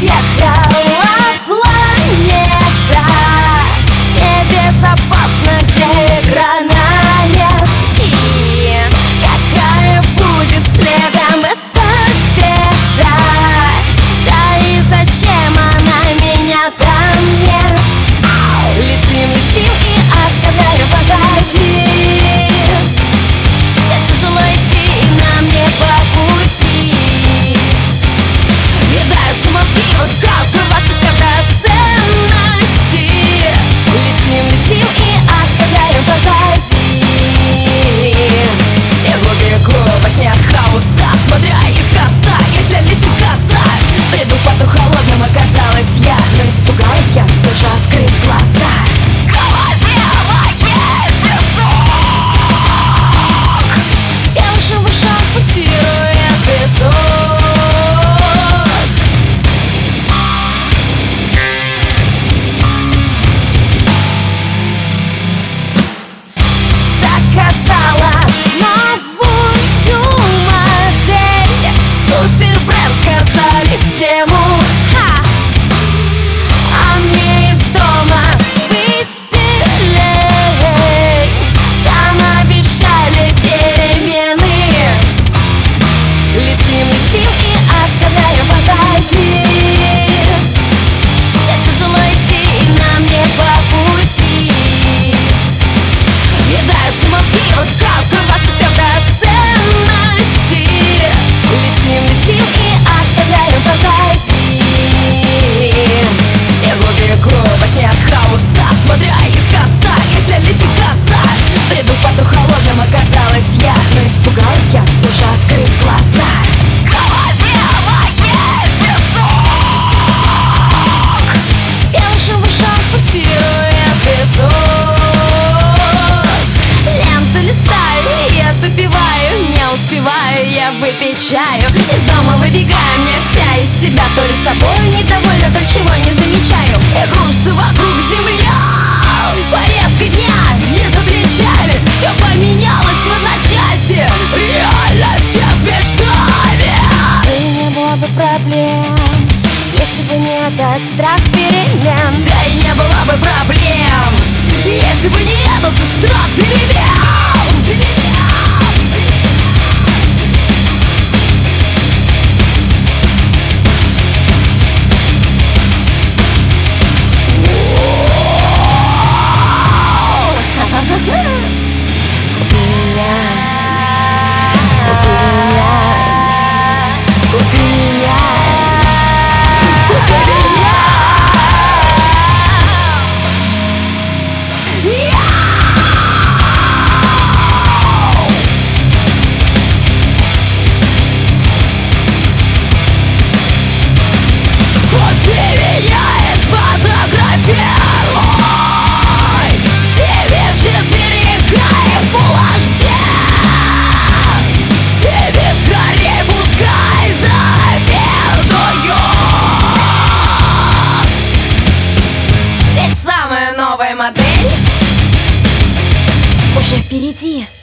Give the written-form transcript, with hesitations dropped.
приехала планета небезопасна, где экрана нет. И какая будет следом эстафета? Да и зачем она, меня там нет? Летим, летим и оставляем позади. Все тяжело идти, и нам не по пути. Въедаются мозги, раскалка ваших драгоценностей. Летим, летим и оставляем позади. Бегу, бегу во сне от хаоса, смотря искоса. Если летит коса, приду в поту холодным, оказалась я. Но испугалась я, все же открыть глаза. Я выше в ушах, пульсирует песок. Заказала новую модель. Супер бренд, сказали в тему. А мне из дома веселей. Там обещали перемены. Летим, летим и оставляем позади. Все тяжело идти, и нам не по пути. Въедаются мозги, раскалка ваших драгоценностей. Летим, летим и оставляем позади. Бегу, бегу во сне от хаоса, смотря искоса. Если летит коса, приду в поту холодным, оказалась я. Но испугалась я, все же открыть глаза. Я уже в ушах, пульсирует песок. Ленту листаю, и я допиваю. Не успеваю я выпить чаю. Из дома выбегаю, мне вся из себя. То ли собой недовольна, то чего не замечаю. И кружится вокруг земля. Повестка дня не за плечами. Все поменялось в одночасье. Реальность с мечтами. И не было бы проблем, если бы не этот страх перемен. Да и не было бы проблем, если бы не этот страх перемен. Купи меня, купи меня, купи меня, купи меня. Купи меня и сфотографируй. Себе в 4К и Full HD. Себе скорей, пускай завидуют. Ведь самая новая модель уже впереди.